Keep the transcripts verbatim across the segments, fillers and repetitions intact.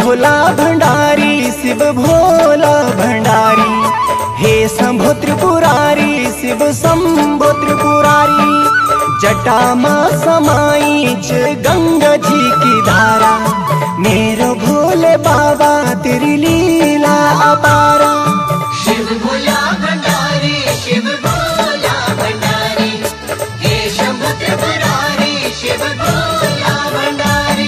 भोला भंडारी शिव भोला भंडारी, हे शंभो त्रिपुरारी शिव शंभो त्रिपुरारी। जटा माँ समाईच गंगा जी की धारा, मेरो भोले बाबा तेरी लीला अपारा। शिव भोला भंडारी शिव भोला भंडारी, हे शंभो त्रिपुरारी शिव भोला भंडारी।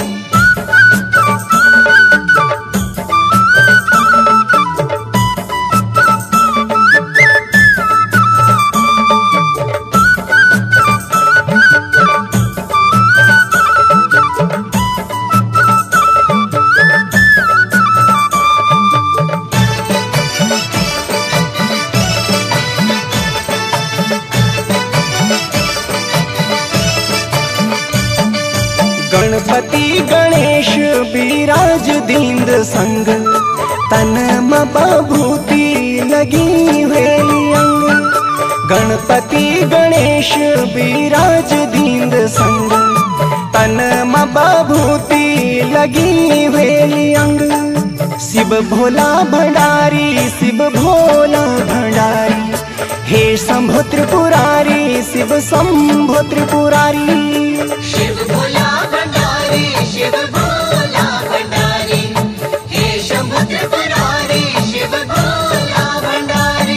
गणपति गणेश विराज दीन संग, तन म बभूति लगी वेली अंग। गणपति गणेश विराज दीन संग, तन म बभूति लगी वेली अंग। शिव भोला भंडारी शिव भोला भंडारी, हे शंभो त्रिपुरारी शिव शंभो त्रिपुरारी। शिव भोला भंडारी शिव भोला भंडारी, हे शंभो त्रिपुरारी शिव भोला भंडारी।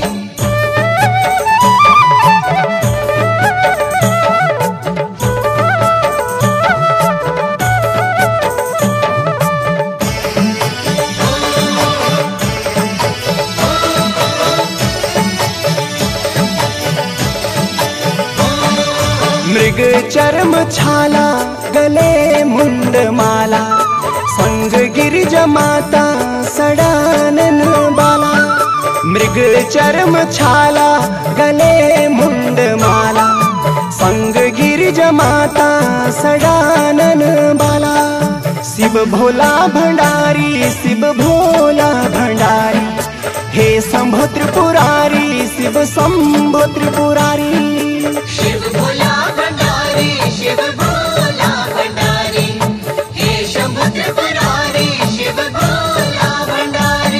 मृग चर्म छाला गले मुंड माला, संग गिरिज माता सडानन बाला। मृग चर्म छाला गले मुंड माला, संग गिरिज माता सडानन बाला। शिव भोला भंडारी शिव भोला भंडारी, हे शंभो त्रिपुरारी शिव शंभो त्रिपुरारी। शिव भोला भंडारी शिव भोला भंडारी, हे शंभो त्रिपुरारी शिव भोला भंडारी।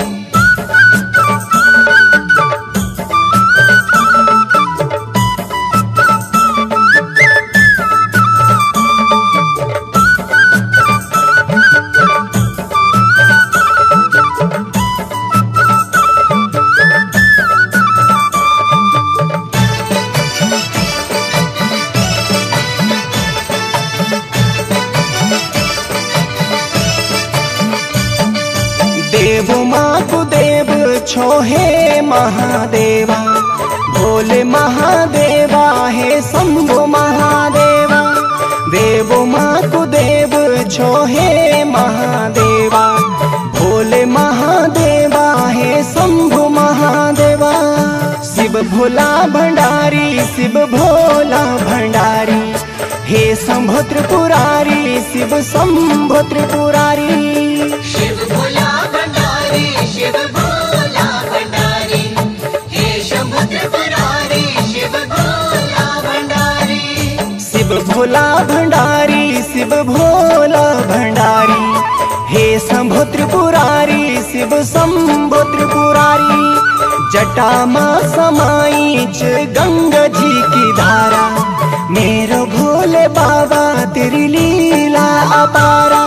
देव माँ को देव छोहे महादेवा, भोले महादेवा हे शंभो महादेवा। देव माँ को देव छोहे महादेवा, भोले महादेवा हे शंभो महादेवा। शिव भोला भंडारी शिव भोला भंडारी, हे शंभो त्रिपुरारी शिव शंभो त्रिपुरारी। शिव भोला भंडारी शिव भोला भंडारी, हे शंभो त्रिपुरारी शिव भोला भंडारी। शिव भोला भंडारी शिव भोला भंडारी, हे शंभो त्रिपुरारी शिव शंभो त्रिपुरारी। जटा माँ समाईच गंगा जी की धारा, मेरो भोले बाबा तेरी लीला अपारा।